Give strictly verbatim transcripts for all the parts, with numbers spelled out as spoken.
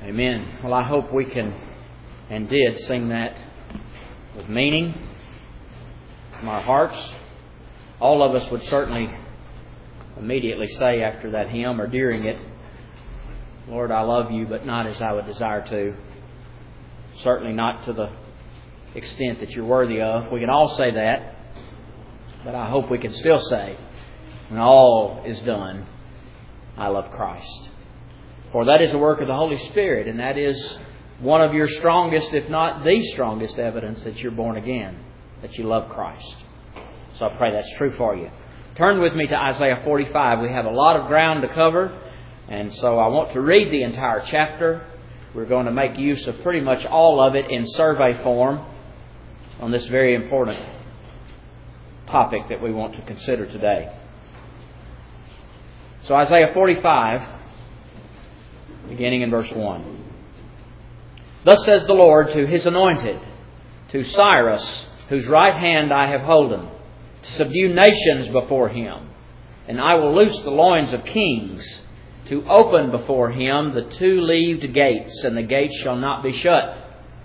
Amen. Well, I hope we can and did sing that with meaning from our hearts. All of us would certainly immediately say after that hymn or during it, Lord, I love you, but not as I would desire to. Certainly not to the extent that you're worthy of. We can all say that, but I hope we can still say, when all is done, I love Christ. For that is the work of the Holy Spirit, and that is one of your strongest, if not the strongest evidence that you're born again, that you love Christ. So I pray that's true for you. Turn with me to Isaiah forty-five. We have a lot of ground to cover, and so I want to read the entire chapter. We're going to make use of pretty much all of it in survey form on this very important topic that we want to consider today. So Isaiah forty-five, beginning in verse one. Thus says the Lord to His anointed, to Cyrus, whose right hand I have holden, to subdue nations before Him. And I will loose the loins of kings, to open before Him the two-leaved gates, and the gates shall not be shut.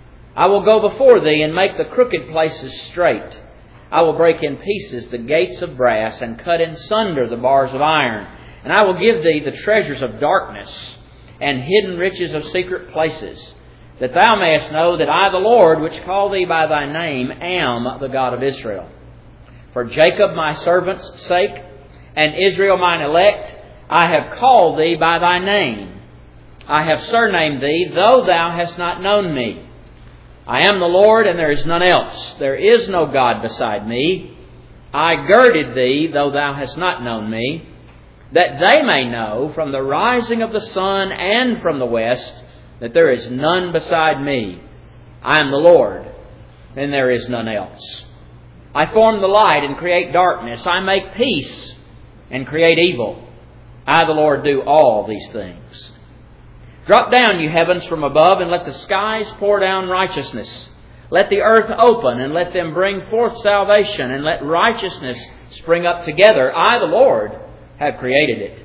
I will go before thee and make the crooked places straight. I will break in pieces the gates of brass and cut in sunder the bars of iron. And I will give thee the treasures of darkness and hidden riches of secret places, that thou mayest know that I, the Lord, which call thee by thy name, am the God of Israel. For Jacob my servant's sake, and Israel mine elect, I have called thee by thy name. I have surnamed thee, though thou hast not known me. I am the Lord, and there is none else. There is no God beside me. I girded thee, though thou hast not known me, that they may know from the rising of the sun and from the west that there is none beside me. I am the Lord, and there is none else. I form the light and create darkness. I make peace and create evil. I, the Lord, do all these things. Drop down, you heavens, from above, and let the skies pour down righteousness. Let the earth open, and let them bring forth salvation, and let righteousness spring up together. I, the Lord, have created it.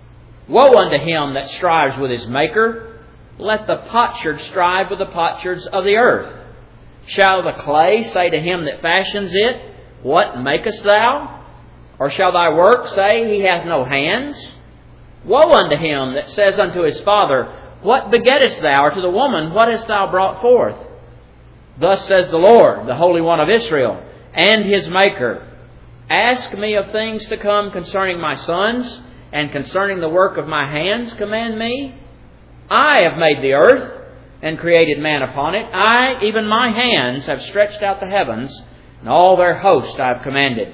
Woe unto him that strives with his Maker. Let the potsherd strive with the potsherds of the earth. Shall the clay say to him that fashions it, What makest thou? Or shall thy work say, He hath no hands? Woe unto him that says unto his father, What begettest thou? Or to the woman, What hast thou brought forth? Thus says the Lord, the Holy One of Israel, and His Maker, Ask me of things to come concerning my sons, and concerning the work of my hands command me. I have made the earth, and created man upon it. I, even my hands, have stretched out the heavens, and all their host I have commanded.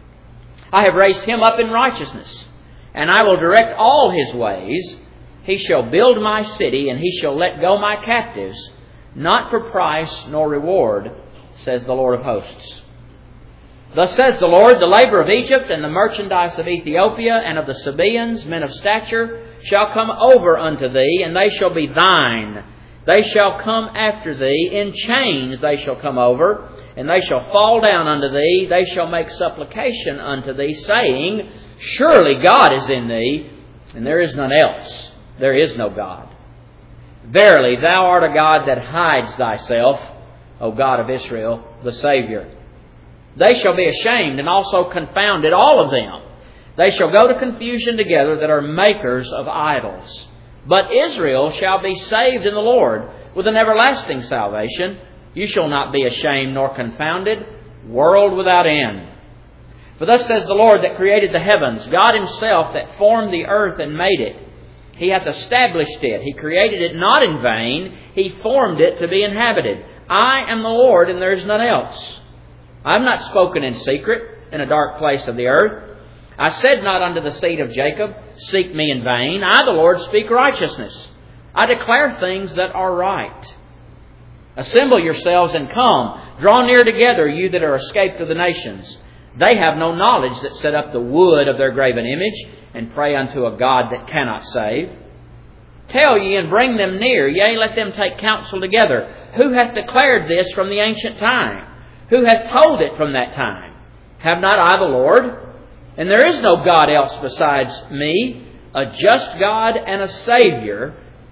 I have raised him up in righteousness, and I will direct all his ways. He shall build my city, and he shall let go my captives, not for price nor reward, says the Lord of hosts. Thus says the Lord, the labor of Egypt and the merchandise of Ethiopia and of the Sabaeans, men of stature, shall come over unto thee, and they shall be thine. They shall come after thee, in chains they shall come over, and they shall fall down unto thee. They shall make supplication unto thee, saying, Surely God is in thee, and there is none else. There is no God. Verily, thou art a God that hides thyself, O God of Israel, the Saviour. They shall be ashamed and also confounded, all of them. They shall go to confusion together that are makers of idols. But Israel shall be saved in the Lord with an everlasting salvation. You shall not be ashamed nor confounded, world without end. For thus says the Lord that created the heavens, God Himself that formed the earth and made it. He hath established it. He created it not in vain. He formed it to be inhabited. I am the Lord, and there is none else. I have not spoken in secret in a dark place of the earth. I said not unto the seed of Jacob, Seek me in vain. I, the Lord, speak righteousness. I declare things that are right. Assemble yourselves and come. Draw near together, you that are escaped of the nations. They have no knowledge that set up the wood of their graven image, and pray unto a God that cannot save. Tell ye and bring them near, yea, let them take counsel together. Who hath declared this from the ancient time? Who hath told it from that time? Have not I the Lord? And there is no God else besides me, a just God and a Savior,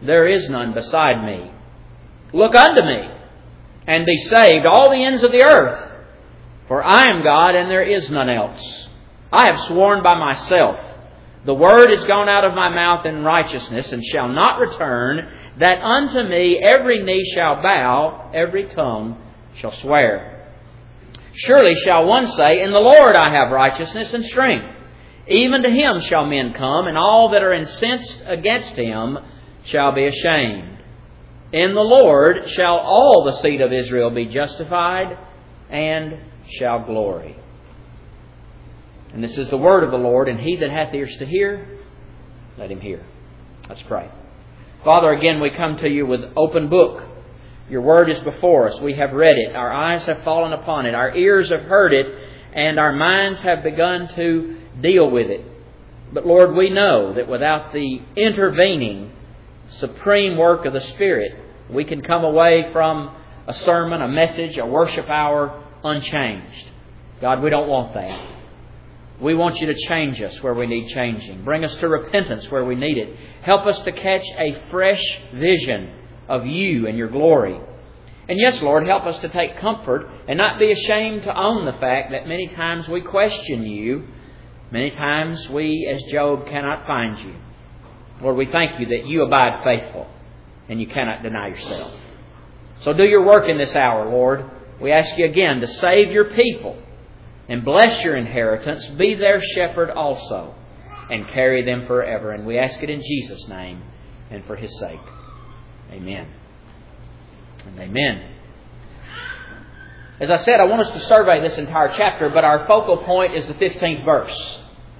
there is none beside me. Look unto me, and be saved, all the ends of the earth. For I am God, and there is none else. I have sworn by myself, the word is gone out of my mouth in righteousness, and shall not return, that unto me every knee shall bow, every tongue shall swear. Surely shall one say, in the Lord I have righteousness and strength. Even to Him shall men come, and all that are incensed against Him shall be ashamed. In the Lord shall all the seed of Israel be justified, and shall glory. And this is the word of the Lord, and he that hath ears to hear, let him hear. Let's pray. Father, again we come to you with open book. Your word is before us. We have read it. Our eyes have fallen upon it. Our ears have heard it. And our minds have begun to deal with it. But Lord, we know that without the intervening supreme work of the Spirit, we can come away from a sermon, a message, a worship hour unchanged. God, we don't want that. We want you to change us where we need changing. Bring us to repentance where we need it. Help us to catch a fresh vision of you and your glory. And yes, Lord, help us to take comfort and not be ashamed to own the fact that many times we question you. Many times we, as Job, cannot find you. Lord, we thank you that you abide faithful and you cannot deny yourself. So do your work in this hour, Lord. We ask you again to save your people and bless your inheritance. Be their shepherd also and carry them forever. And we ask it in Jesus' name and for His sake. Amen. And amen. As I said, I want us to survey this entire chapter, but our focal point is the fifteenth verse.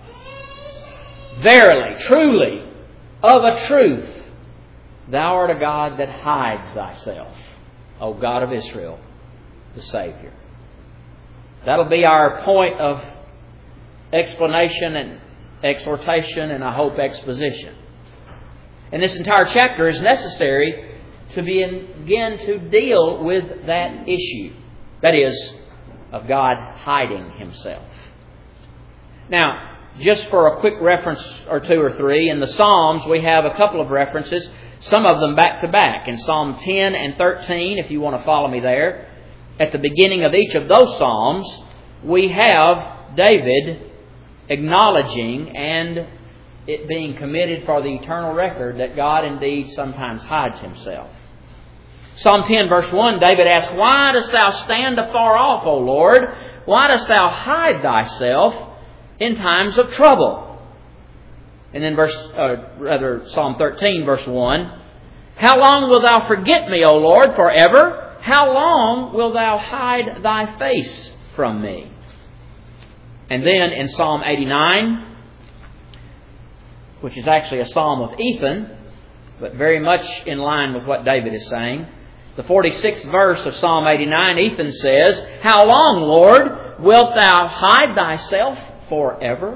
Verily, truly, of a truth, Thou art a God that hides Thyself, O God of Israel, the Savior. That'll be our point of explanation and exhortation and, I hope, exposition. And this entire chapter is necessary to begin to deal with that issue. That is, of God hiding Himself. Now, just for a quick reference or two or three, in the Psalms we have a couple of references, some of them back to back. In Psalm ten and thirteen, if you want to follow me there, at the beginning of each of those Psalms, we have David acknowledging and it being committed for the eternal record that God indeed sometimes hides Himself. Psalm ten verse one, David asks, Why dost Thou stand afar off, O Lord? Why dost Thou hide Thyself in times of trouble? And then verse, uh, rather Psalm thirteen verse one, How long wilt Thou forget me, O Lord, forever? How long wilt Thou hide Thy face from me? And then in Psalm eighty-nine, which is actually a psalm of Ethan, but very much in line with what David is saying, the forty-sixth verse of Psalm eighty-nine, Ethan says, How long, Lord, wilt Thou hide Thyself forever?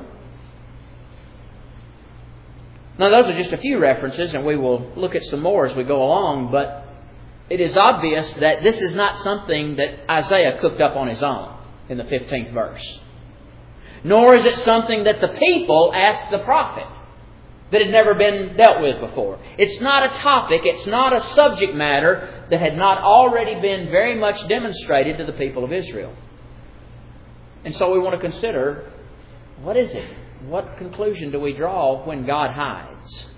Now, those are just a few references, and we will look at some more as we go along, but it is obvious that this is not something that Isaiah cooked up on his own in the fifteenth verse. Nor is it something that the people asked the prophet that had never been dealt with before. It's not a topic, it's not a subject matter that had not already been very much demonstrated to the people of Israel. And so we want to consider, what is it? What conclusion do we draw when God hides?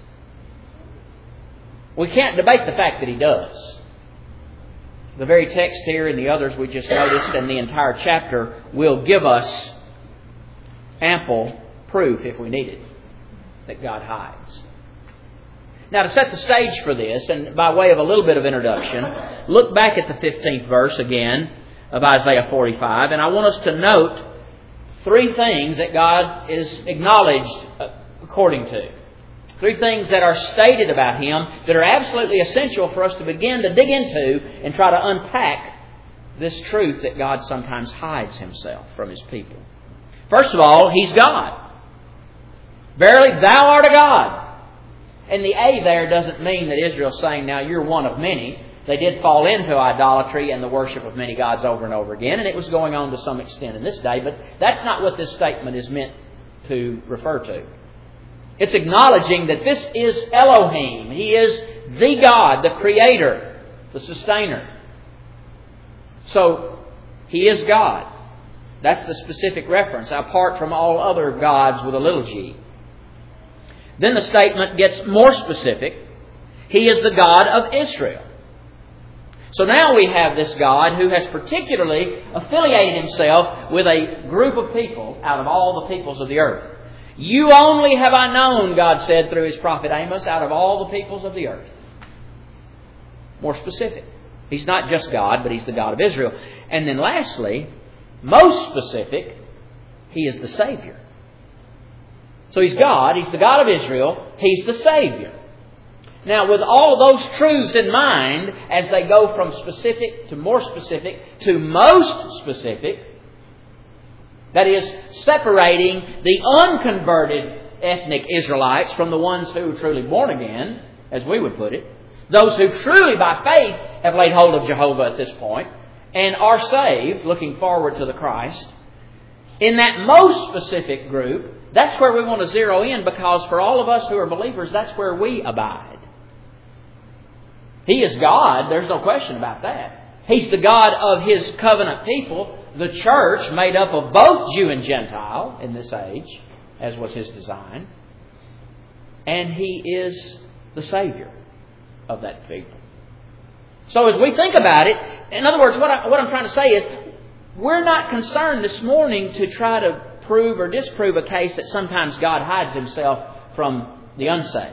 We can't debate the fact that He does. The very text here and the others we just noticed and the entire chapter will give us ample proof, if we need it, that God hides. Now, to set the stage for this, and by way of a little bit of introduction, look back at the fifteenth verse again of Isaiah forty-five, and I want us to note three things that God is acknowledged according to. Three things that are stated about Him that are absolutely essential for us to begin to dig into and try to unpack this truth that God sometimes hides Himself from His people. First of all, He's God. Verily, Thou art a God. And the A there doesn't mean that Israel's saying, now you're one of many. They did fall into idolatry and the worship of many gods over and over again, and it was going on to some extent in this day, but that's not what this statement is meant to refer to. It's acknowledging that this is Elohim. He is the God, the Creator, the Sustainer. So, He is God. That's the specific reference, apart from all other gods with a little g. Then the statement gets more specific. He is the God of Israel. So now we have this God who has particularly affiliated Himself with a group of people out of all the peoples of the earth. You only have I known, God said through His prophet Amos, out of all the peoples of the earth. More specific. He's not just God, but He's the God of Israel. And then lastly, most specific, He is the Savior. So He's God, He's the God of Israel, He's the Savior. Now, with all those truths in mind, as they go from specific to more specific to most specific, that is, separating the unconverted ethnic Israelites from the ones who are truly born again, as we would put it, those who truly by faith have laid hold of Jehovah at this point and are saved, looking forward to the Christ. In that most specific group, that's where we want to zero in, because for all of us who are believers, that's where we abide. He is God, there's no question about that. He's the God of His covenant people, the church made up of both Jew and Gentile in this age, as was His design. And He is the Savior of that people. So as we think about it, in other words, what, I, what I'm trying to say is, we're not concerned this morning to try to prove or disprove a case that sometimes God hides Himself from the unsaved.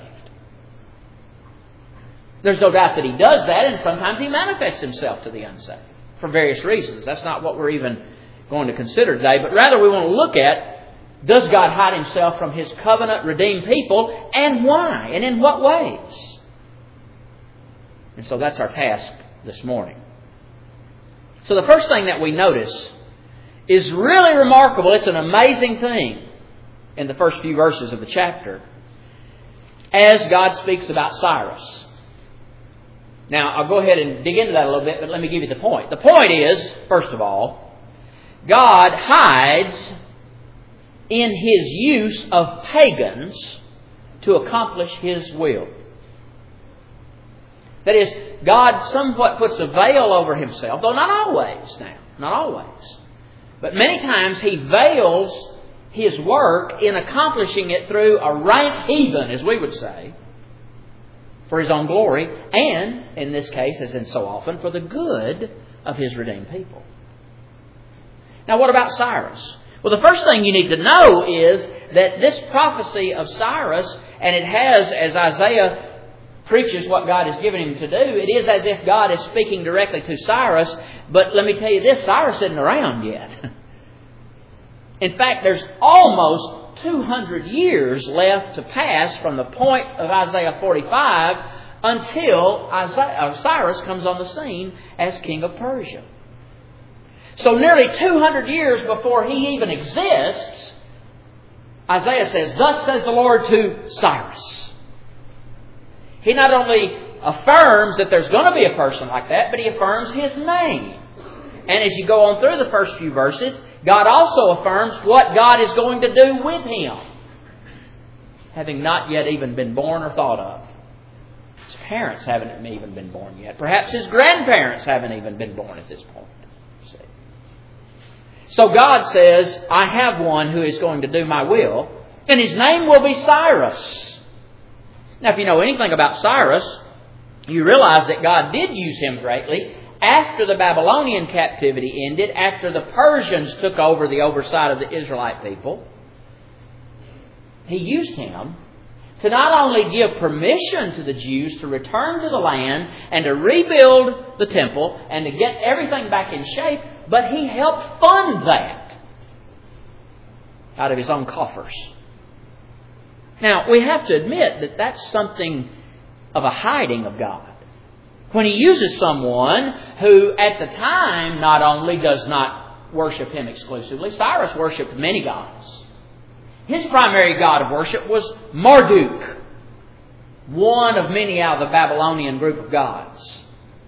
There's no doubt that He does that, and sometimes He manifests Himself to the unsaved for various reasons. That's not what we're even going to consider today, but rather we want to look at, does God hide Himself from His covenant redeemed people, and why, and in what ways? And so that's our task this morning. So the first thing that we notice is really remarkable. It's an amazing thing in the first few verses of the chapter as God speaks about Cyrus. Now, I'll go ahead and dig into that a little bit, but let me give you the point. The point is, first of all, God hides in His use of pagans to accomplish His will. That is, God somewhat puts a veil over Himself, though not always now, not always. But many times He veils His work in accomplishing it through a rank heathen, as we would say, for His own glory, and, in this case, as in so often, for the good of His redeemed people. Now, what about Cyrus? Well, the first thing you need to know is that this prophecy of Cyrus, and it has, as Isaiah preaches what God has given him to do, it is as if God is speaking directly to Cyrus. But let me tell you this, Cyrus isn't around yet. In fact, there's almost two hundred years left to pass from the point of Isaiah forty-five until Isaiah, Cyrus comes on the scene as king of Persia. So nearly two hundred years before he even exists, Isaiah says, "Thus says the Lord to Cyrus." He not only affirms that there's going to be a person like that, but he affirms his name. And as you go on through the first few verses, God also affirms what God is going to do with him, having not yet even been born or thought of. His parents haven't even been born yet. Perhaps his grandparents haven't even been born at this point. See? So God says, I have one who is going to do my will, and his name will be Cyrus. Now, if you know anything about Cyrus, you realize that God did use him greatly after the Babylonian captivity ended, after the Persians took over the oversight of the Israelite people. He used him to not only give permission to the Jews to return to the land and to rebuild the temple and to get everything back in shape, but he helped fund that out of his own coffers. Now, we have to admit that that's something of a hiding of God. When He uses someone who at the time not only does not worship Him exclusively, Cyrus worshipped many gods. His primary god of worship was Marduk, one of many out of the Babylonian group of gods.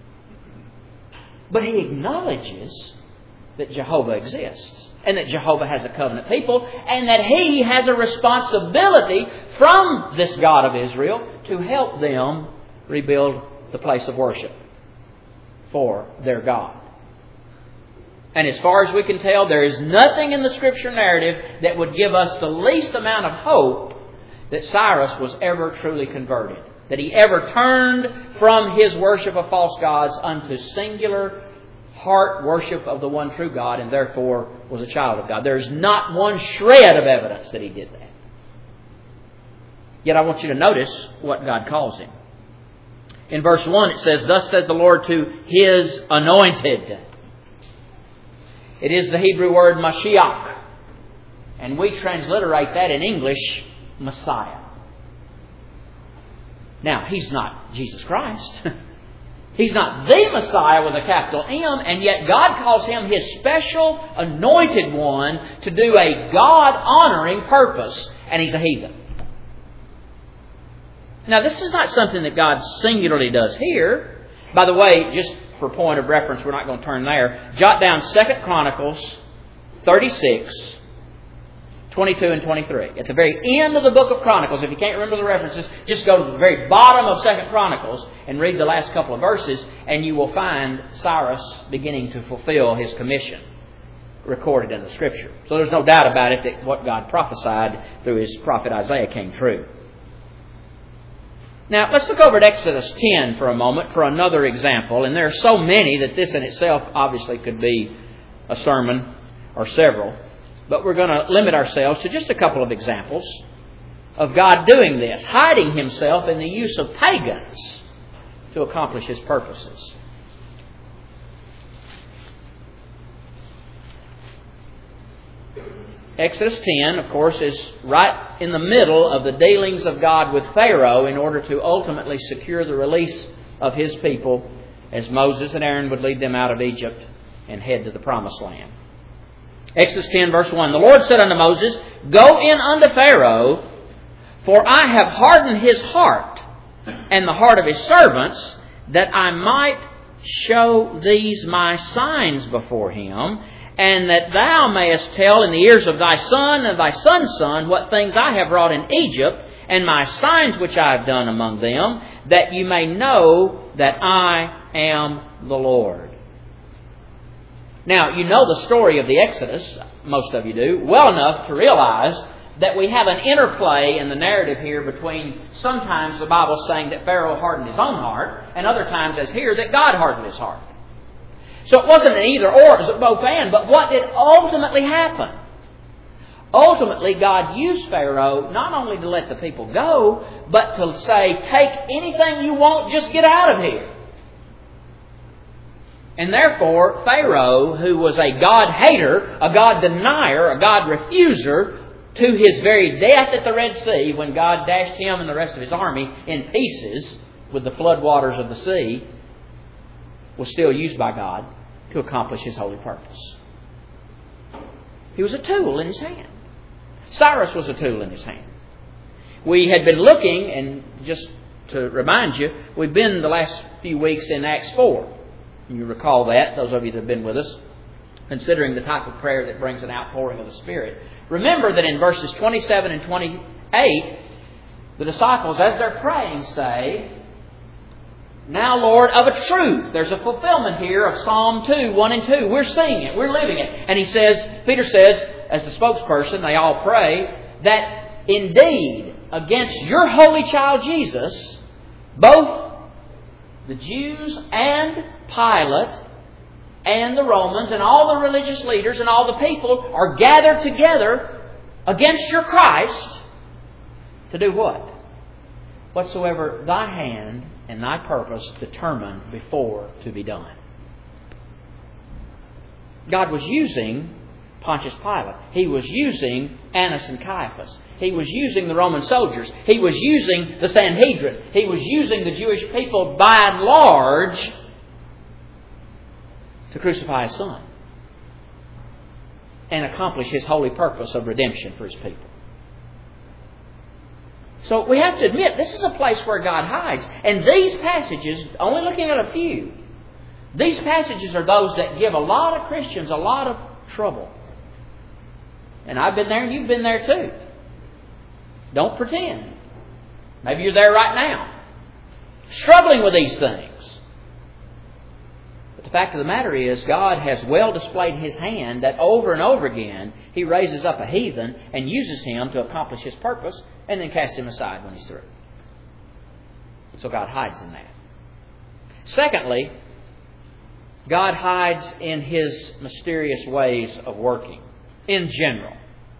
But he acknowledges that Jehovah exists, and that Jehovah has a covenant people, and that He has a responsibility from this God of Israel to help them rebuild the place of worship for their God. And as far as we can tell, there is nothing in the Scripture narrative that would give us the least amount of hope that Cyrus was ever truly converted. That he ever turned from his worship of false gods unto singular heart worship of the one true God, and therefore was a child of God. There is not one shred of evidence that he did that. Yet I want you to notice what God calls him. In verse one it says, "Thus says the Lord to His anointed." It is the Hebrew word Mashiach. And we transliterate that in English, Messiah. Now, He's not Jesus Christ. He's not the Messiah with a capital M, and yet God calls Him His special anointed one to do a God-honoring purpose, and He's a heathen. Now, this is not something that God singularly does here. By the way, just for point of reference, we're not going to turn there. Jot down Second Chronicles thirty-six, twenty-two and twenty-three. At the very end of the book of Chronicles, if you can't remember the references, just go to the very bottom of Second Chronicles and read the last couple of verses, and you will find Cyrus beginning to fulfill his commission recorded in the Scripture. So there's no doubt about it that what God prophesied through His prophet Isaiah came true. Now, let's look over at Exodus ten for a moment for another example. And there are so many that this in itself obviously could be a sermon or several. But we're going to limit ourselves to just a couple of examples of God doing this, hiding Himself in the use of pagans to accomplish His purposes. Exodus ten, of course, is right in the middle of the dealings of God with Pharaoh in order to ultimately secure the release of His people as Moses and Aaron would lead them out of Egypt and head to the Promised Land. Exodus ten, verse one, "The Lord said unto Moses, Go in unto Pharaoh, for I have hardened his heart and the heart of his servants, that I might show these my signs before him, and that thou mayest tell in the ears of thy son and thy son's son what things I have wrought in Egypt, and my signs which I have done among them, that you may know that I am the Lord." Now, you know the story of the Exodus, most of you do, well enough to realize that we have an interplay in the narrative here between sometimes the Bible saying that Pharaoh hardened his own heart, and other times, as here, that God hardened his heart. So it wasn't an either or, it was a both and. But what did ultimately happen? Ultimately, God used Pharaoh not only to let the people go, but to say, take anything you want, just get out of here. And therefore, Pharaoh, who was a God hater, a God denier, a God refuser, to his very death at the Red Sea, when God dashed him and the rest of his army in pieces with the floodwaters of the sea, was still used by God to accomplish His holy purpose. He was a tool in His hand. Cyrus was a tool in His hand. We had been looking, and just to remind you, we've been the last few weeks in Acts four. You recall that, those of you that have been with us, considering the type of prayer that brings an outpouring of the Spirit. Remember that in verses twenty-seven and twenty-eight, the disciples, as they're praying, say, "Now, Lord, of a truth," there's a fulfillment here of Psalm two, one and two. We're seeing it. We're living it. And he says, Peter says, as the spokesperson, they all pray, that indeed, against your holy child Jesus, both the Jews and Pilate and the Romans and all the religious leaders and all the people are gathered together against your Christ to do what? Whatsoever thy hand and thy purpose determined before to be done. God was using Pontius Pilate. He was using Annas and Caiaphas. He was using the Roman soldiers. He was using the Sanhedrin. He was using the Jewish people by and large to crucify His Son and accomplish His holy purpose of redemption for His people. So we have to admit, this is a place where God hides. And these passages, only looking at a few, these passages are those that give a lot of Christians a lot of trouble. And I've been there and you've been there too. Don't pretend. Maybe you're there right now. struggling with these things. But the fact of the matter is, God has well displayed His hand that over and over again He raises up a heathen and uses him to accomplish His purpose and then casts him aside when He's through. So God hides in that. Secondly, God hides in His mysterious ways of working in general.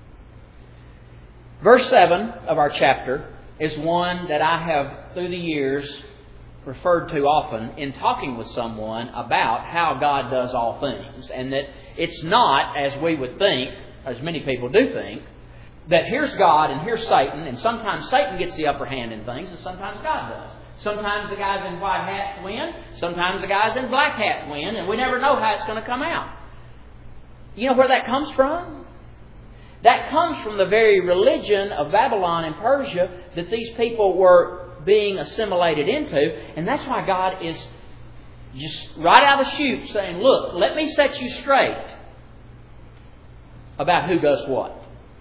Verse seven of our chapter is one that I have, through the years, referred to often in talking with someone about how God does all things. And that it's not, as we would think, as many people do think, that here's God and here's Satan, and sometimes Satan gets the upper hand in things, and sometimes God does. Sometimes the guys in white hats win, sometimes the guys in black hats win, and we never know how it's going to come out. You know where that comes from? That comes from the very religion of Babylon and Persia that these people were being assimilated into. And that's why God is just right out of the chute saying, look, let me set you straight about who does what.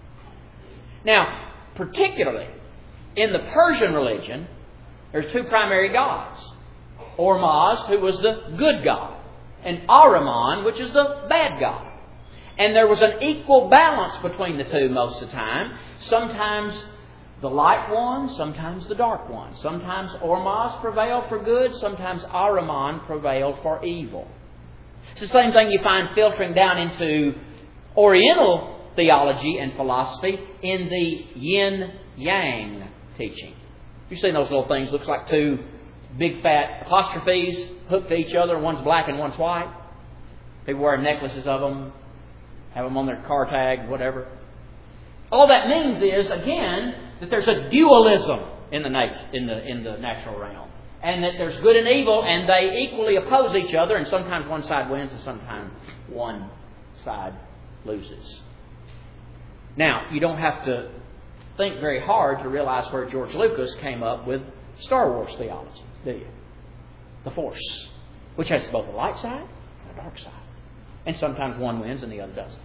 Now, particularly in the Persian religion, there's two primary gods. Ormuzd, who was the good god, and Ahriman, which is the bad god. And there was an equal balance between the two most of the time. Sometimes the light one, sometimes the dark one. Sometimes Ormuzd prevailed for good, sometimes Ahriman prevailed for evil. It's the same thing you find filtering down into Oriental theology and philosophy in the yin-yang teaching. You've seen those little things, looks like two big fat apostrophes hooked to each other. One's black and one's white. People wear necklaces of them, have them on their car tag, whatever. All that means is, again, that there's a dualism in the nat- in the in the natural realm, and that there's good and evil, and they equally oppose each other. And sometimes one side wins, and sometimes one side loses. Now, you don't have to think very hard to realize where George Lucas came up with Star Wars theology, do you? The Force, which has both a light side and a dark side. And sometimes one wins and the other doesn't.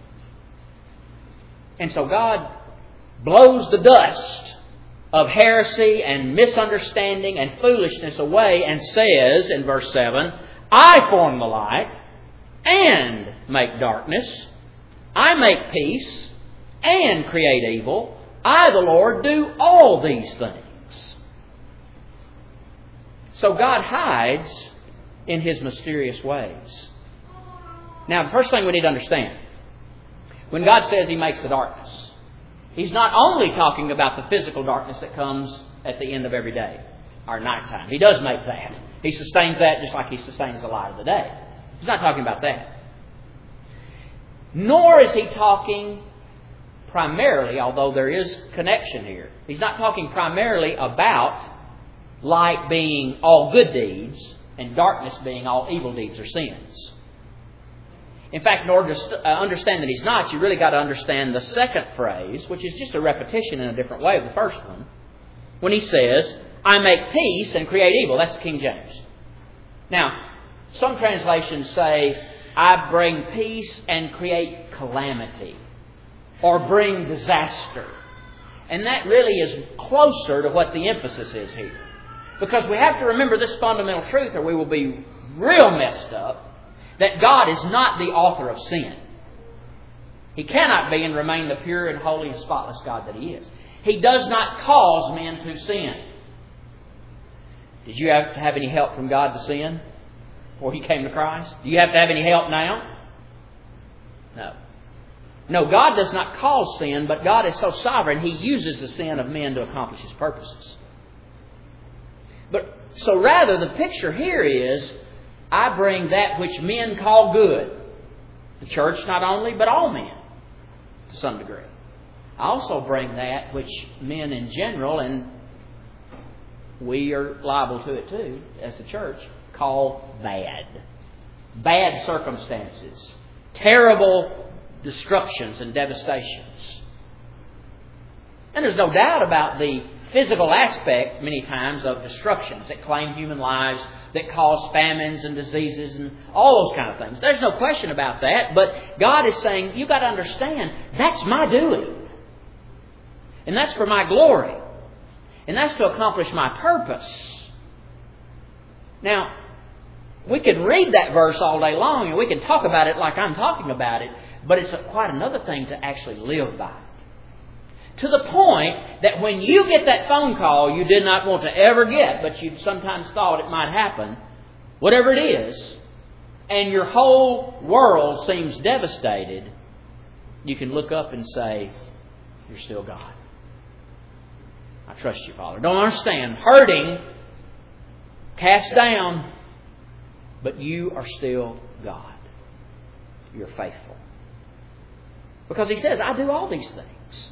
And so God blows the dust of heresy and misunderstanding and foolishness away and says in verse seven, I form the light and make darkness. I make peace and create evil. I, the Lord, do all these things. So God hides in His mysterious ways. Now, the first thing we need to understand, when God says He makes the darkness, He's not only talking about the physical darkness that comes at the end of every day, our nighttime. He does make that. He sustains that just like He sustains the light of the day. He's not talking about that. Nor is He talking primarily, although there is connection here, He's not talking primarily about light being all good deeds and darkness being all evil deeds or sins. In fact, in order to understand that He's not, you really got to understand the second phrase, which is just a repetition in a different way of the first one. When He says, I make peace and create evil. That's the King James. Now, some translations say, I bring peace and create calamity, or bring disaster. And that really is closer to what the emphasis is here. Because we have to remember this fundamental truth, or we will be real messed up, that God is not the author of sin. He cannot be and remain the pure and holy and spotless God that He is. He does not cause men to sin. Did you have to have any help from God to sin before He came to Christ? Do you have to have any help now? No. No, God does not cause sin, but God is so sovereign, He uses the sin of men to accomplish His purposes. But so rather, the picture here is, I bring that which men call good. The church not only, but all men to some degree. I also bring that which men in general, and we are liable to it too, as the church, call bad. Bad circumstances. Terrible destructions and devastations. And there's no doubt about the physical aspect, many times, of destructions that claim human lives, that cause famines and diseases and all those kind of things. There's no question about that. But God is saying, you've got to understand, that's my doing. And that's for my glory. And that's to accomplish my purpose. Now, we could read that verse all day long and we can talk about it like I'm talking about it, but it's quite another thing to actually live by it. To the point that when you get that phone call you did not want to ever get, but you sometimes thought it might happen, whatever it is, and your whole world seems devastated, you can look up and say, you're still God. I trust you, Father. Don't understand. Hurting, cast down, but you are still God. You're faithful. Because He says, I do all these things.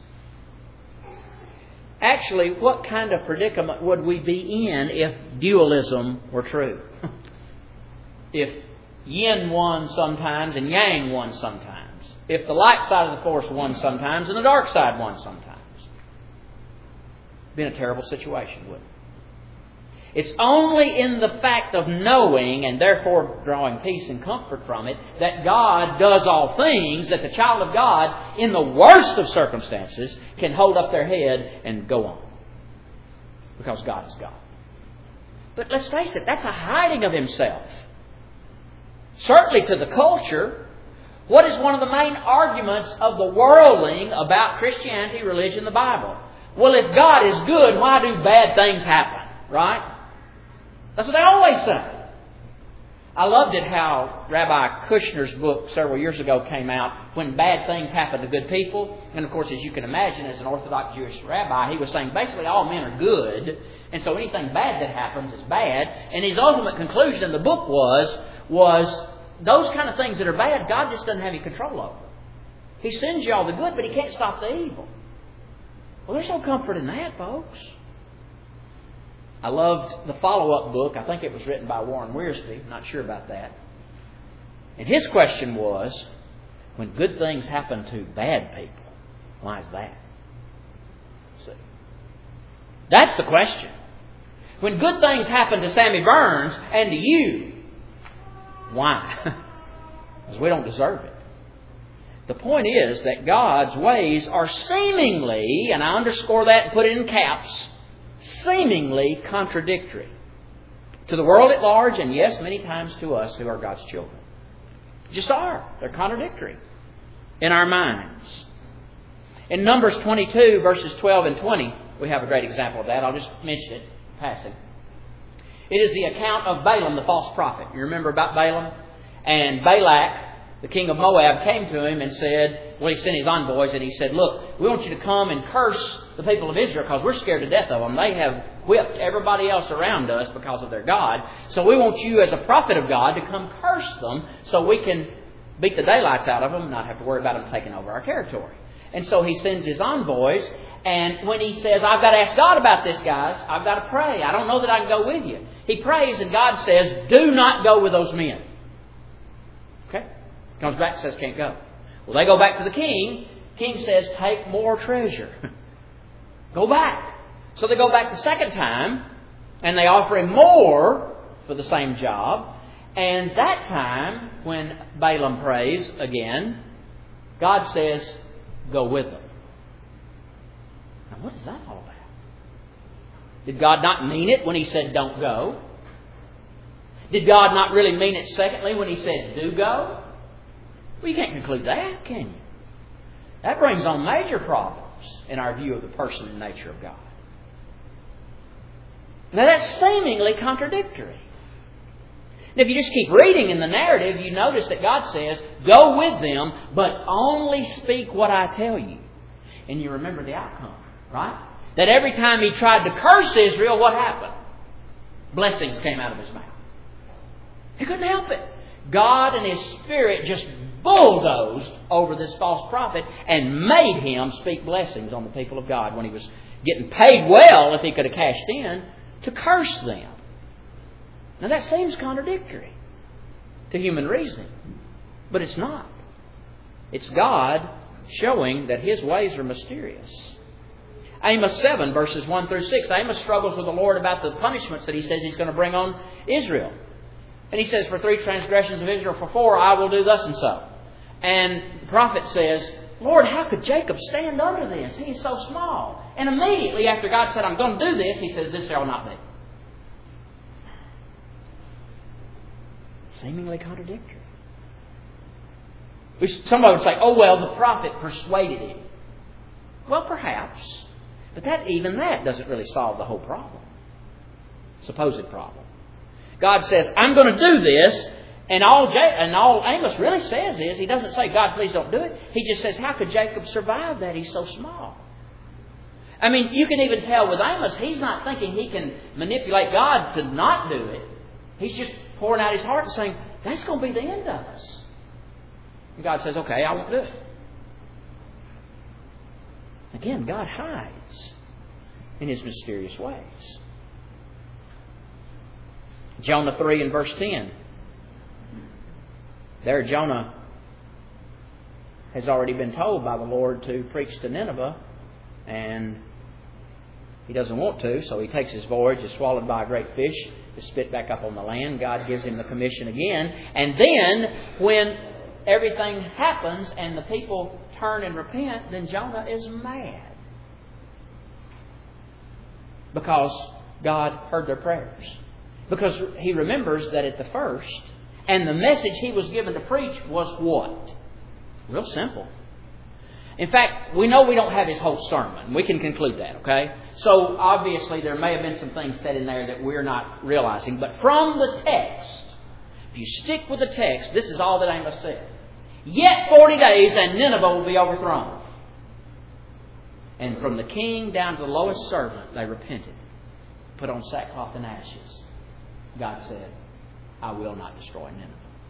Actually, what kind of predicament would we be in if dualism were true? If yin won sometimes and yang won sometimes. If the light side of the force won sometimes and the dark side won sometimes. It'd be in a terrible situation, wouldn't it? It's only in the fact of knowing and therefore drawing peace and comfort from it that God does all things that the child of God, in the worst of circumstances, can hold up their head and go on. Because God is God. But let's face it, that's a hiding of Himself. Certainly to the culture. What is one of the main arguments of the worldling about Christianity, religion, the Bible? Well, if God is good, why do bad things happen? Right? That's what they always say. I loved it how Rabbi Kushner's book several years ago came out, When Bad Things Happen to Good People. And of course, as you can imagine, as an Orthodox Jewish rabbi, he was saying basically all men are good. And so anything bad that happens is bad. And his ultimate conclusion in the book was, was those kind of things that are bad, God just doesn't have any control over. He sends you all the good, but He can't stop the evil. Well, there's no comfort in that, folks. I loved the follow-up book. I think it was written by Warren Wiersbe. I'm not sure about that. And his question was, when good things happen to bad people, why is that? Let's see. That's the question. When good things happen to Sammy Burns and to you, why? Because we don't deserve it. The point is that God's ways are seemingly, and I underscore that and put it in caps, seemingly contradictory to the world at large, and yes, many times to us who are God's children. Just are. They're contradictory in our minds. In Numbers twenty-two, verses twelve and twenty, we have a great example of that. I'll just mention it, passing. It is the account of Balaam, the false prophet. You remember about Balaam? And Balak, the king of Moab, came to him and said, well, he sent his envoys and he said, look, we want you to come and curse the people of Israel because we're scared to death of them. They have whipped everybody else around us because of their God. So we want you as a prophet of God to come curse them so we can beat the daylights out of them and not have to worry about them taking over our territory. And so he sends his envoys, and when he says, I've got to ask God about this, guys, I've got to pray. I don't know that I can go with you. He prays and God says, do not go with those men. Okay? Comes back and says, can't go. Well, they go back to the king. King says, take more treasure. Go back. So they go back the second time, and they offer him more for the same job. And that time, when Balaam prays again, God says, go with them. Now, what is that all about? Did God not mean it when He said, don't go? Did God not really mean it secondly when He said, do go? Well, you can't conclude that, can you? That brings on major problems in our view of the person and nature of God. Now, that's seemingly contradictory. And if you just keep reading in the narrative, you notice that God says, go with them, but only speak what I tell you. And you remember the outcome, right? That every time he tried to curse Israel, what happened? Blessings came out of his mouth. He couldn't help it. God and His Spirit just bulldozed over this false prophet and made him speak blessings on the people of God when he was getting paid well, if he could have cashed in, to curse them. Now that seems contradictory to human reasoning, but it's not. It's God showing that His ways are mysterious. Amos seven, verses one through six. Amos struggles with the Lord about the punishments that He says He's going to bring on Israel. And he says, for three transgressions of Israel, for four, I will do thus and so. And the prophet says, Lord, how could Jacob stand under this? He is so small. And immediately after God said, I'm going to do this, He says, this shall not be. seemingly contradictory. Somebody would say, oh, well, the prophet persuaded him. Well, perhaps. But that even that doesn't really solve the whole problem. Supposed problem. God says, I'm going to do this. And all, Ja- and all Amos really says is, he doesn't say, God, please don't do it. He just says, how could Jacob survive that? He's so small. I mean, you can even tell with Amos, he's not thinking he can manipulate God to not do it. He's just pouring out his heart and saying, that's going to be the end of us. And God says, okay, I won't do it. Again, God hides in His mysterious ways. Jonah three and verse ten. There Jonah has already been told by the Lord to preach to Nineveh, and he doesn't want to, so he takes his voyage, is swallowed by a great fish, is spit back up on the land. God gives him the commission again. And then when everything happens and the people turn and repent, then Jonah is mad. Because God heard their prayers. Because he remembers that at the first, and the message he was given to preach was what? Real simple. In fact, we know we don't have his whole sermon. We can conclude that, okay? So, obviously, there may have been some things said in there that we're not realizing. But from the text, if you stick with the text, this is all that Amos said. Yet forty days and Nineveh will be overthrown. And from the king down to the lowest servant, they repented. Put on sackcloth and ashes. God said, I will not destroy Nineveh.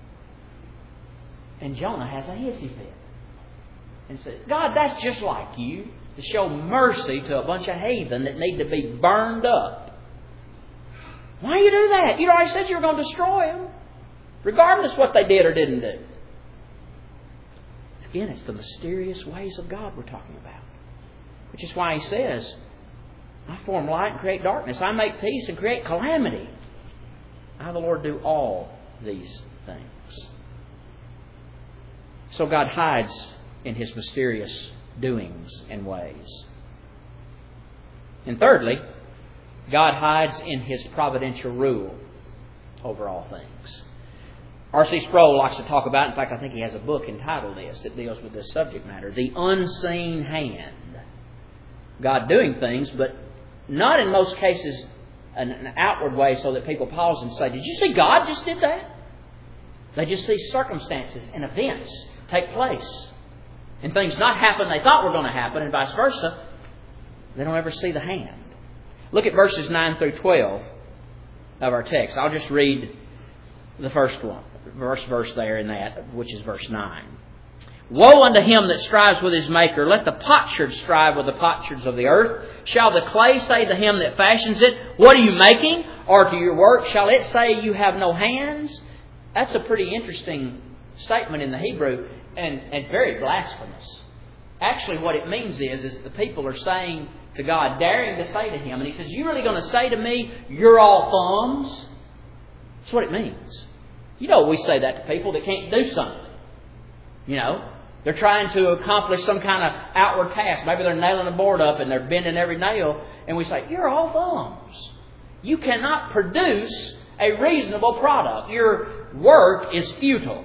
And Jonah has a hissy fit. And says, God, that's just like you. To show mercy to a bunch of heathen that need to be burned up. Why do you do that? You already said you were going to destroy them. Regardless what they did or didn't do. Again, it's the mysterious ways of God we're talking about. Which is why He says, I form light and create darkness. I make peace and create calamity. I, the Lord, do all these things. So God hides in His mysterious doings and ways. And thirdly, God hides in His providential rule over all things. R C Sproul likes to talk about, in fact, I think he has a book entitled this that deals with this subject matter, the unseen hand. God doing things, but not in most cases an, an outward way so that people pause and say, did you see God just did that? They just see circumstances and events take place. And things not happen they thought were going to happen, and vice versa. They don't ever see the hand. Look at verses nine through twelve of our text. I'll just read the first one, first verse there in that, which is verse nine. Woe unto him that strives with his maker. Let the potsherd strive with the potsherds of the earth. Shall the clay say to him that fashions it, what are you making? Or to your work, shall it say you have no hands? That's a pretty interesting statement in the Hebrew. And, and very blasphemous. Actually, what it means is, is the people are saying to God, daring to say to Him, and He says, you really going to say to me, you're all thumbs? That's what it means. You know, we say that to people that can't do something. You know, they're trying to accomplish some kind of outward task. Maybe they're nailing a board up and they're bending every nail, and we say, you're all thumbs. You cannot produce a reasonable product. Your work is futile.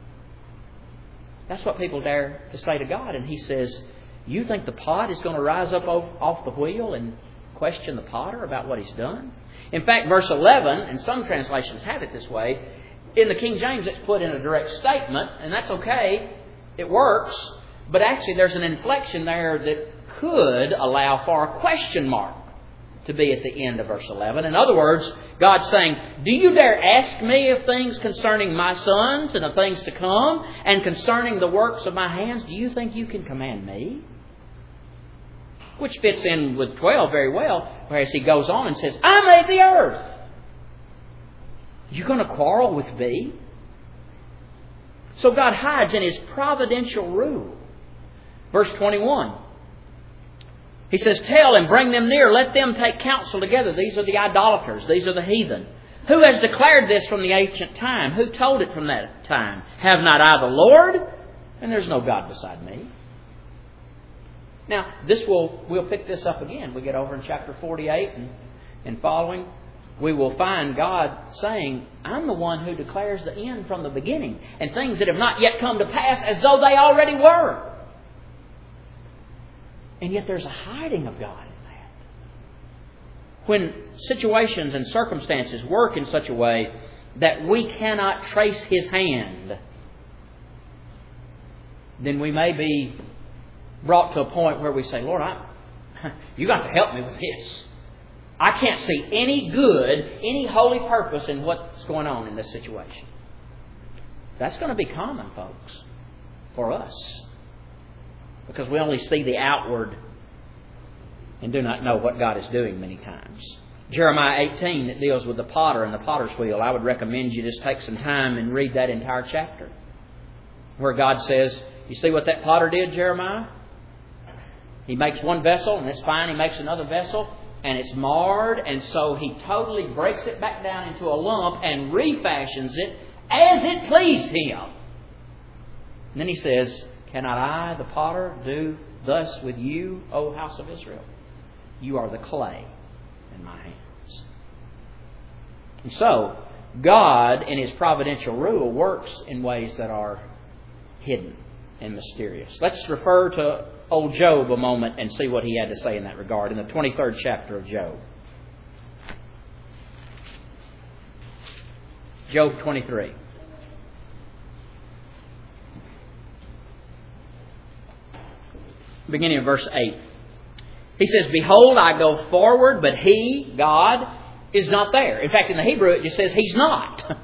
That's what people dare to say to God. And He says, you think the pot is going to rise up off the wheel and question the potter about what he's done? In fact, verse eleven, and some translations have it this way, in the King James it's put in a direct statement, and that's okay. It works. But actually there's an inflection there that could allow for a question mark to be at the end of verse eleven. In other words, God's saying, do you dare ask me of things concerning my sons and of things to come, and concerning the works of my hands? Do you think you can command me? Which fits in with twelve very well, whereas he goes on and says, I made the earth. You're going to quarrel with me? So God hides in His providential rule. Verse twenty-one. He says, tell and bring them near. Let them take counsel together. These are the idolaters. These are the heathen. Who has declared this from the ancient time? Who told it from that time? Have not I the Lord? And there's no God beside me. Now, this will we'll pick this up again. We get over in chapter forty-eight and, and following. we will find God saying, I'm the one who declares the end from the beginning, and things that have not yet come to pass as though they already were. And yet there's a hiding of God in that. When situations and circumstances work in such a way that we cannot trace His hand, then we may be brought to a point where we say, Lord, I, you got to help me with this. I can't see any good, any holy purpose in what's going on in this situation. That's going to be common, folks, for us. Because we only see the outward and do not know what God is doing many times. Jeremiah eighteen, that deals with the potter and the potter's wheel. I would recommend you just take some time and read that entire chapter. Where God says, you see what that potter did, Jeremiah? He makes one vessel and it's fine. He makes another vessel and it's marred. And so he totally breaks it back down into a lump and refashions it as it pleased him. And then he says, cannot I, the potter, do thus with you, O house of Israel? You are the clay in my hands. And so, God, in His providential rule, works in ways that are hidden and mysterious. Let's refer to old Job a moment and see what he had to say in that regard in the twenty-third chapter of Job. Job twenty-three. Beginning of verse eight. He says, behold, I go forward, but He, God, is not there. In fact, in the Hebrew it just says He's not.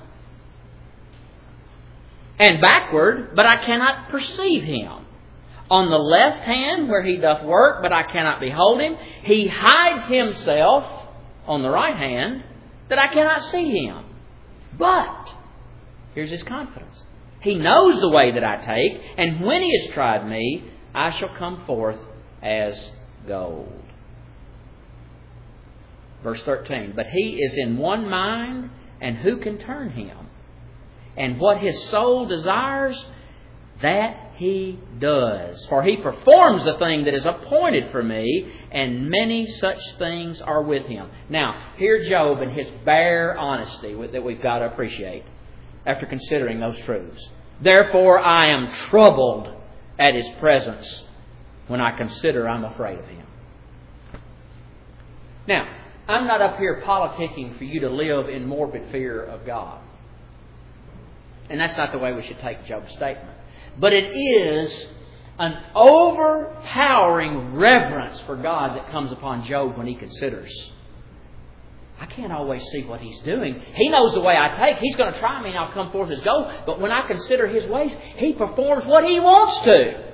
And backward, but I cannot perceive Him. On the left hand, where He doth work, but I cannot behold Him. He hides Himself on the right hand, that I cannot see Him. But, here's His confidence. He knows the way that I take, and when He has tried me, I shall come forth as gold. Verse thirteen. But he is in one mind, and who can turn him? And what his soul desires, that he does. For he performs the thing that is appointed for me, and many such things are with him. Now, hear Job and his bare honesty that we've got to appreciate after considering those truths. Therefore I am troubled at His presence. When I consider, I'm afraid of Him. Now, I'm not up here politicking for you to live in morbid fear of God. And that's not the way we should take Job's statement. But it is an overpowering reverence for God that comes upon Job when he considers, I can't always see what He's doing. He knows the way I take. He's going to try me and I'll come forth as gold. But when I consider His ways, He performs what He wants to.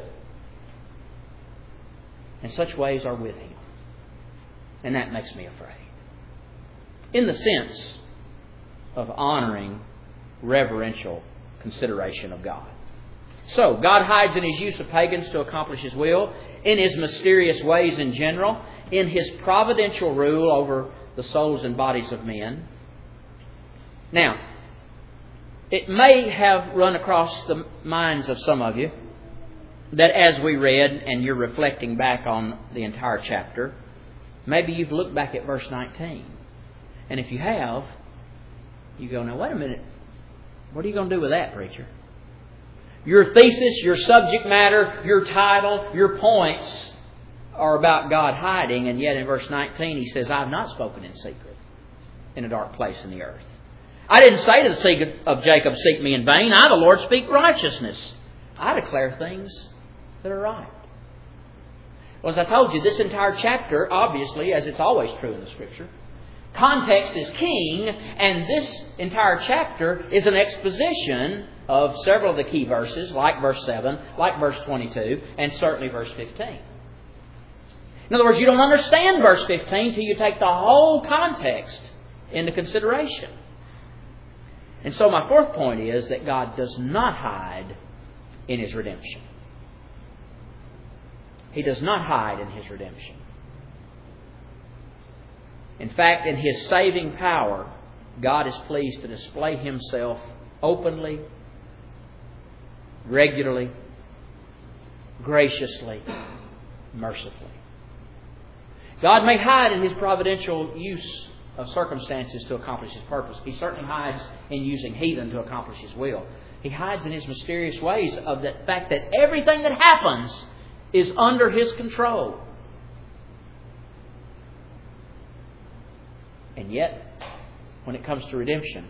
And such ways are with Him. And that makes me afraid. In the sense of honoring reverential consideration of God. So, God hides in His use of pagans to accomplish His will, in His mysterious ways in general, in His providential rule over the souls and bodies of men. Now, it may have run across the minds of some of you that as we read, and you're reflecting back on the entire chapter, maybe you've looked back at verse nineteen. And if you have, you go, now wait a minute, what are you going to do with that, preacher? Your thesis, your subject matter, your title, your points are about God hiding, and yet in verse nineteen He says, I've not spoken in secret in a dark place in the earth. I didn't say to the seed of Jacob, seek me in vain. I, the Lord, speak righteousness. I declare things that are right. Well, as I told you, this entire chapter, obviously, as it's always true in the Scripture, context is king, and this entire chapter is an exposition of several of the key verses, like verse seven, like verse twenty-two, and certainly verse fifteen. In other words, you don't understand verse fifteen till you take the whole context into consideration. And so my fourth point is that God does not hide in His redemption. He does not hide in His redemption. In fact, in His saving power, God is pleased to display Himself openly, regularly, graciously, mercifully. God may hide in His providential use of circumstances to accomplish His purpose. He certainly hides in using heathen to accomplish His will. He hides in His mysterious ways of the fact that everything that happens is under His control. And yet, when it comes to redemption,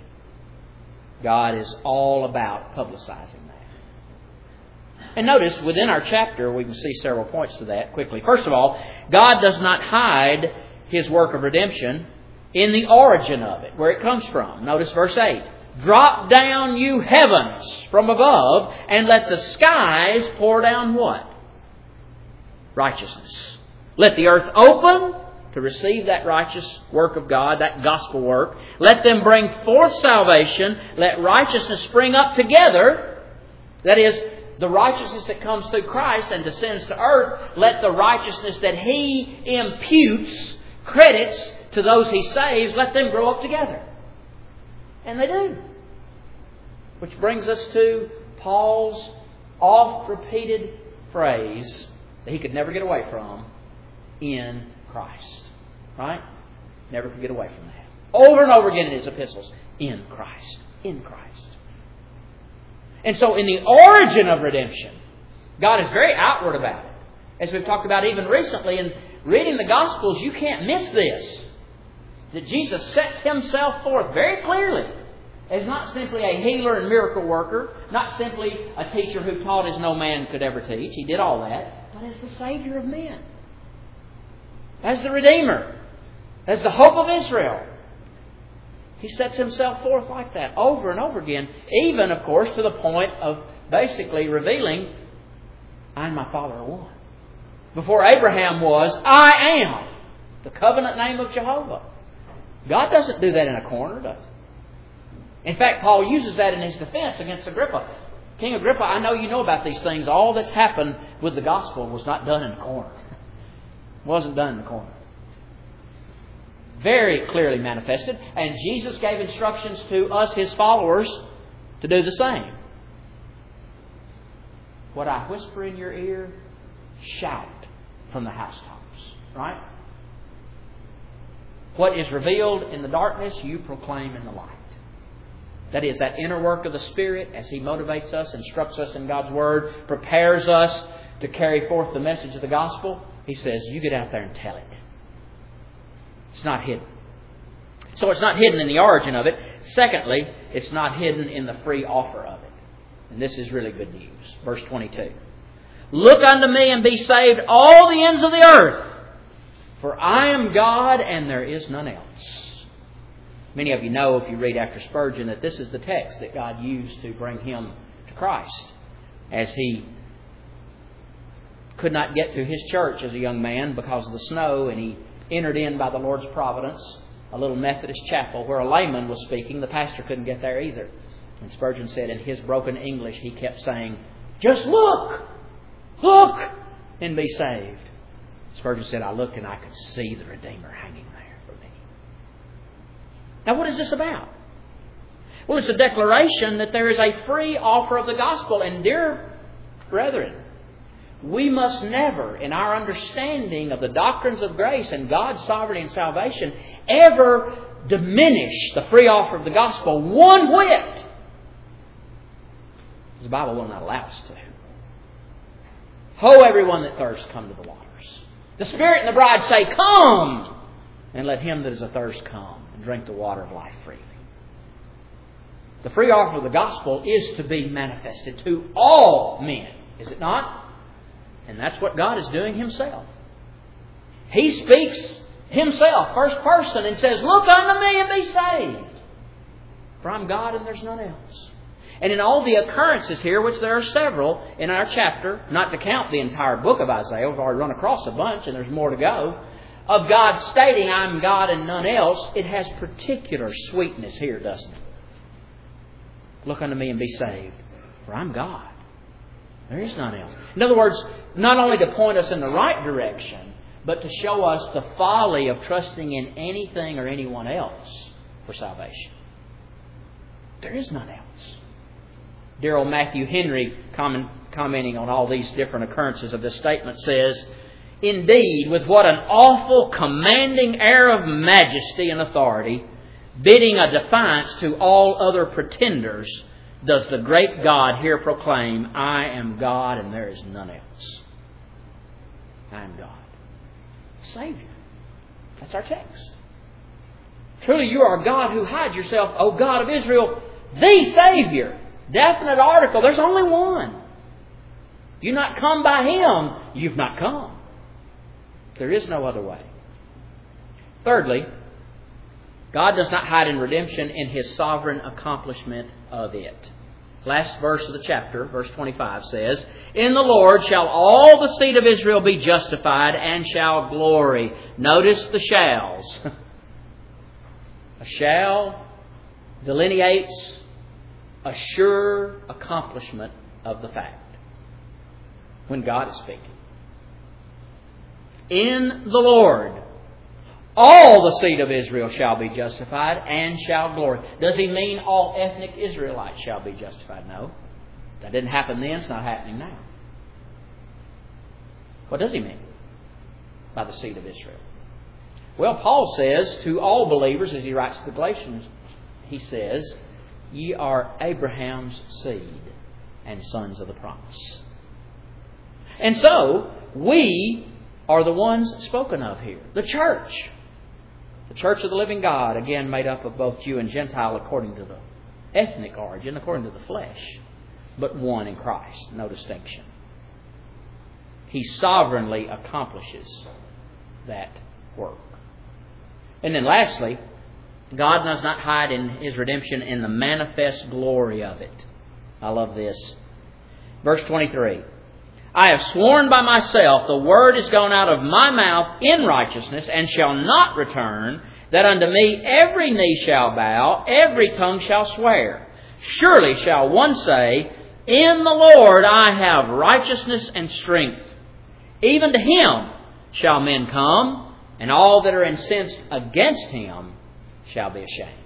God is all about publicizing that. And notice, within our chapter, we can see several points to that quickly. First of all, God does not hide His work of redemption in the origin of it, where it comes from. Notice verse eight. Drop down, you heavens, from above, and let the skies pour down what? Righteousness. Let the earth open to receive that righteous work of God, that gospel work. Let them bring forth salvation. Let righteousness spring up together. That is, the righteousness that comes through Christ and descends to earth. Let the righteousness that He imputes, credits to those He saves, let them grow up together. And they do. Which brings us to Paul's oft-repeated phrase that he could never get away from, in Christ. Right? Never could get away from that. Over and over again in his epistles. In Christ. In Christ. And so in the origin of redemption, God is very outward about it. As we've talked about even recently in reading the Gospels, you can't miss this. That Jesus sets Himself forth very clearly as not simply a healer and miracle worker, not simply a teacher who taught as no man could ever teach. He did all that. But as the Savior of men. As the Redeemer. As the hope of Israel. He sets Himself forth like that over and over again. Even, of course, to the point of basically revealing, I and my Father are one. Before Abraham was, I am. The covenant name of Jehovah. God doesn't do that in a corner, does He? In fact, Paul uses that in his defense against Agrippa. King Agrippa, I know you know about these things. All that's happened with the gospel was not done in a corner. It wasn't done in the corner. Very clearly manifested. And Jesus gave instructions to us, His followers, to do the same. What I whisper in your ear, shout from the housetops. Right? What is revealed in the darkness, you proclaim in the light. That is, that inner work of the Spirit as He motivates us, instructs us in God's Word, prepares us to carry forth the message of the gospel. He says, you get out there and tell it. It's not hidden. So it's not hidden in the origin of it. Secondly, it's not hidden in the free offer of it. And this is really good news. Verse twenty-two. Look unto me and be saved, all the ends of the earth. For I am God and there is none else. Many of you know, if you read after Spurgeon, that this is the text that God used to bring him to Christ. As he could not get to his church as a young man because of the snow, and he entered in by the Lord's providence a little Methodist chapel where a layman was speaking. The pastor couldn't get there either. And Spurgeon said in his broken English, he kept saying, just look! Look! And be saved. Spurgeon said, I looked and I could see the Redeemer hanging there for me. Now what is this about? Well, it's a declaration that there is a free offer of the gospel. And dear brethren, we must never, in our understanding of the doctrines of grace and God's sovereignty and salvation, ever diminish the free offer of the gospel one whit. The Bible will not allow us to. Ho, everyone that thirsts, come to the waters. The Spirit and the bride say, come! And let him that is athirst come and drink the water of life freely. The free offer of the gospel is to be manifested to all men. Is it not? And that's what God is doing Himself. He speaks Himself, first person, and says, look unto me and be saved. For I'm God and there's none else. And in all the occurrences here, which there are several in our chapter, not to count the entire book of Isaiah, we've already run across a bunch and there's more to go, of God stating, I'm God and none else, it has particular sweetness here, doesn't it? Look unto me and be saved, for I'm God. There is none else. In other words, not only to point us in the right direction, but to show us the folly of trusting in anything or anyone else for salvation. There is none else. Dear old Matthew Henry, comment, commenting on all these different occurrences of this statement, says, Indeed, with what an awful, commanding air of majesty and authority, bidding a defiance to all other pretenders, does the great God here proclaim, I am God and there is none else. I am God. Savior. That's our text. Truly you are a God who hides yourself, O God of Israel, the Savior. Definite article. There's only one. If you not come by Him, you've not come. There is no other way. Thirdly, God does not hide in redemption in His sovereign accomplishment of it. Last verse of the chapter, verse twenty-five says, In the Lord shall all the seed of Israel be justified and shall glory. Notice the shalls. A shall delineates a sure accomplishment of the fact when God is speaking. In the Lord all the seed of Israel shall be justified and shall glory. Does He mean all ethnic Israelites shall be justified? No. That didn't happen then. It's not happening now. What does He mean by the seed of Israel? Well, Paul says to all believers, as he writes to the Galatians, he says, Ye are Abraham's seed and sons of the promise. And so, we are the ones spoken of here. The church. The church of the living God, again made up of both Jew and Gentile according to the ethnic origin, according to the flesh, but one in Christ. No distinction. He sovereignly accomplishes that work. And then lastly, God does not hide in His redemption in the manifest glory of it. I love this. Verse twenty-three. I have sworn by myself, the word is gone out of my mouth in righteousness, and shall not return, that unto me every knee shall bow, every tongue shall swear. Surely shall one say, In the Lord I have righteousness and strength. Even to Him shall men come, and all that are incensed against Him shall be ashamed.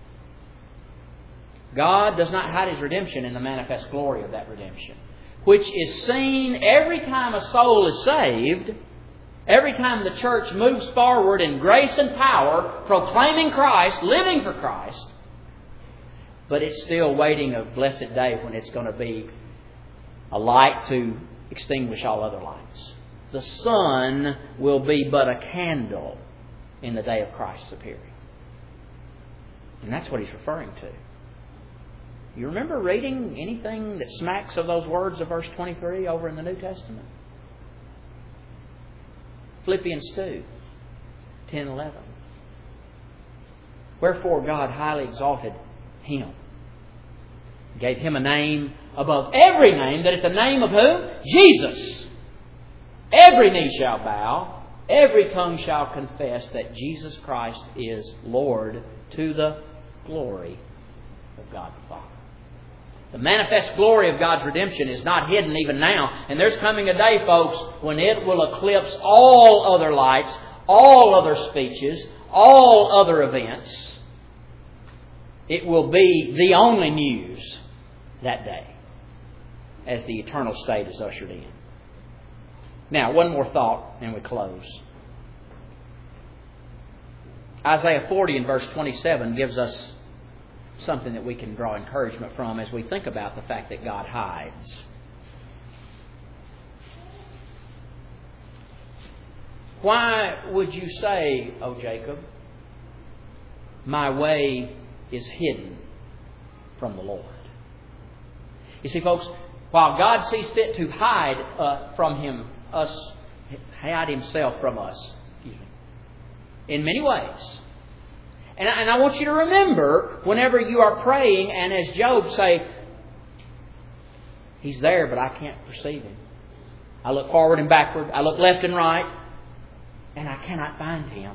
God does not hide His redemption in the manifest glory of that redemption, which is seen every time a soul is saved, every time the church moves forward in grace and power, proclaiming Christ, living for Christ. But it's still waiting a blessed day when it's going to be a light to extinguish all other lights. The sun will be but a candle in the day of Christ's appearing. And that's what he's referring to. You remember reading anything that smacks of those words of verse twenty-three over in the New Testament? Philippians two, ten, eleven. Wherefore God highly exalted Him. Gave Him a name above every name, that at the name of whom? Jesus. Every knee shall bow, every tongue shall confess that Jesus Christ is Lord, to the glory of God the Father. The manifest glory of God's redemption is not hidden even now. And there's coming a day, folks, when it will eclipse all other lights, all other speeches, all other events. It will be the only news that day as the eternal state is ushered in. Now, one more thought and we close. Isaiah forty and verse twenty-seven gives us something that we can draw encouragement from as we think about the fact that God hides. Why would you say, O Jacob, my way is hidden from the Lord? You see, folks, while God sees fit to hide uh, from Him, us, hide Himself from us, excuse me, in many ways. And I, and I want you to remember, whenever you are praying, and as Job say, He's there, but I can't perceive Him. I look forward and backward. I look left and right, and I cannot find Him.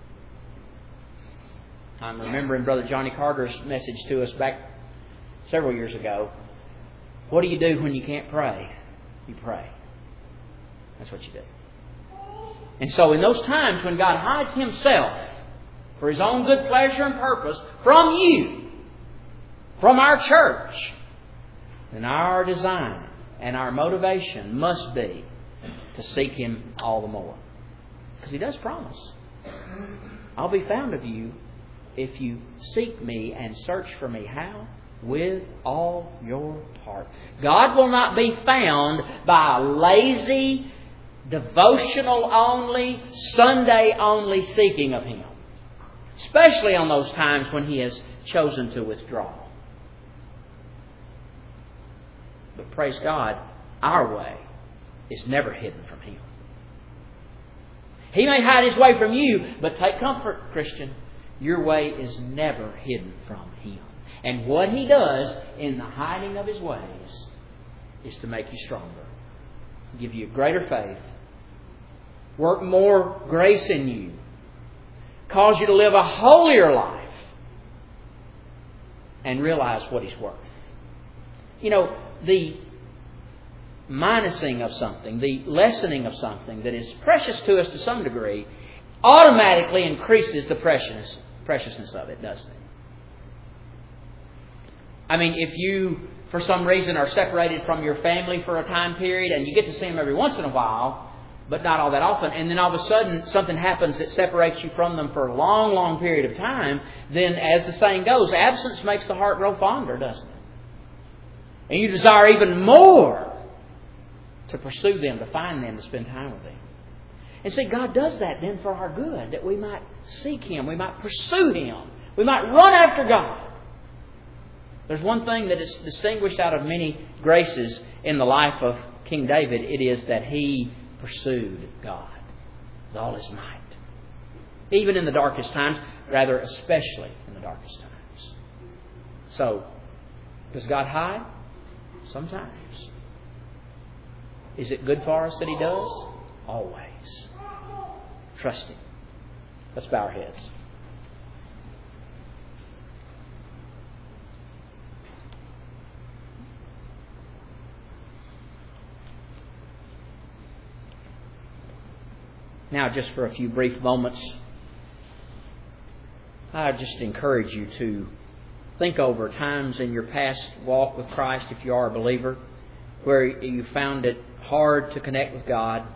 I'm remembering Brother Johnny Carter's message to us back several years ago. What do you do when you can't pray? You pray. That's what you do. And so in those times when God hides Himself for His own good pleasure and purpose from you, from our church, then our design and our motivation must be to seek Him all the more. Because He does promise, I'll be found of you if you seek Me and search for Me. How? With all your heart. God will not be found by a lazy, devotional only, Sunday only seeking of Him. Especially on those times when He has chosen to withdraw. But praise God, our way is never hidden from Him. He may hide His way from you, but take comfort, Christian. Your way is never hidden from Him. And what He does in the hiding of His ways is to make you stronger, give you greater faith, work more grace in you, cause you to live a holier life, and realize what He's worth. You know, the minusing of something, the lessening of something that is precious to us to some degree, automatically increases the preciousness, preciousness of it, doesn't it? I mean, if you, for some reason, are separated from your family for a time period and you get to see them every once in a while, but not all that often, and then all of a sudden something happens that separates you from them for a long, long period of time, then as the saying goes, absence makes the heart grow fonder, doesn't it? And you desire even more to pursue them, to find them, to spend time with them. And see, God does that then for our good, that we might seek Him, we might pursue Him, we might run after God. There's one thing that is distinguished out of many graces in the life of King David. It is that he pursued God with all his might. Even in the darkest times, rather especially in the darkest times. So, does God hide? Sometimes. Is it good for us that He does? Always. Trust Him. Let's bow our heads. Now, just for a few brief moments, I just encourage you to think over times in your past walk with Christ, if you are a believer, where you found it hard to connect with God.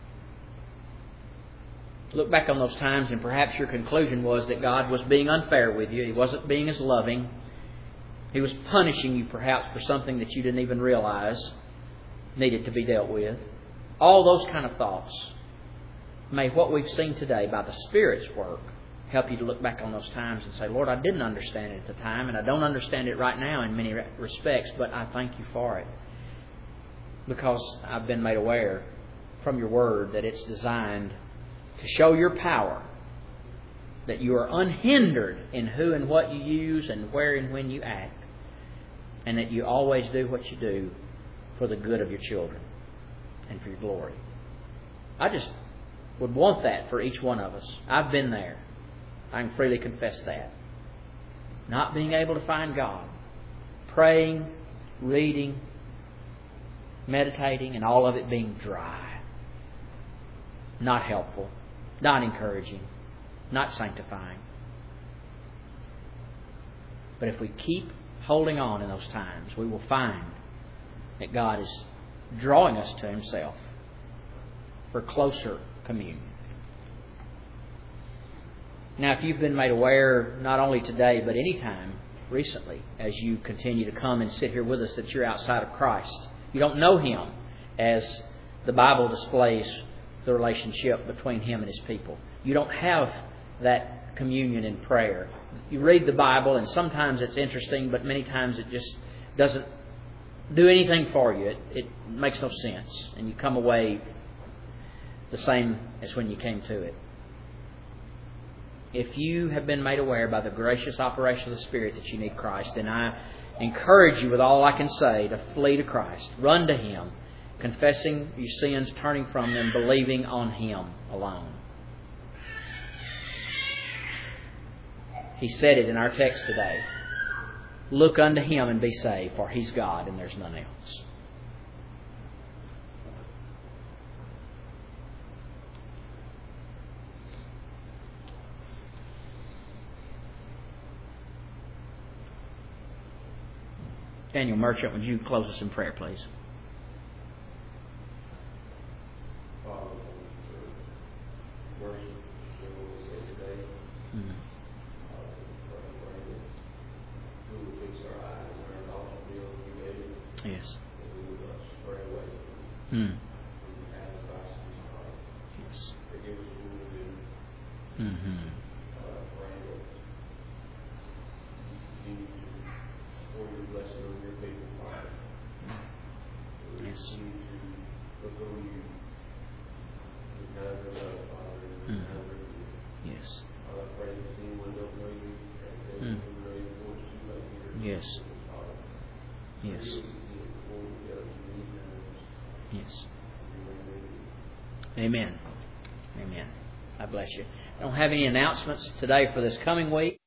Look back on those times and perhaps your conclusion was that God was being unfair with you. He wasn't being as loving. He was punishing you perhaps for something that you didn't even realize needed to be dealt with. All those kind of thoughts. May what we've seen today by the Spirit's work help you to look back on those times and say, Lord, I didn't understand it at the time, and I don't understand it right now in many respects, but I thank You for it. Because I've been made aware from Your Word that it's designed to show Your power, that You are unhindered in who and what you use and where and when you act, and that You always do what You do for the good of Your children and for Your glory. I just would want that for each one of us. I've been there. I can freely confess that. Not being able to find God. Praying, reading, meditating, and all of it being dry. Not helpful. Not encouraging. Not sanctifying. But if we keep holding on in those times, we will find that God is drawing us to Himself for closer communion. Now, if you've been made aware, not only today, but any time recently, as you continue to come and sit here with us, that you're outside of Christ, you don't know Him as the Bible displays the relationship between Him and His people. You don't have that communion in prayer. You read the Bible, and sometimes it's interesting, but many times it just doesn't do anything for you. It, it makes no sense, and you come away the same as when you came to it. If you have been made aware by the gracious operation of the Spirit that you need Christ, then I encourage you with all I can say to flee to Christ. Run to Him, confessing your sins, turning from them, believing on Him alone. He said it in our text today. Look unto Him and be saved, for He's God and there's none else. Daniel Merchant, would you close us in prayer, please? Yes. And we will not stray away Hmm. from the advice of His heart. Yes. Forgive us when we do. Mm-hmm. Uh, pray that you continue to pour your blessing on your people, Father. We Yes. continue to look on you with kind of love, Father, and Mm. kind of review. Yes. Father, I pray that if anyone don't know you, and they Mm. don't know you, Lord, it's too late here. Yes. Father, Yes. forgive us again before we go to many times. Yes. In your name. Amen. Amen. I bless you. I don't have any announcements today for this coming week.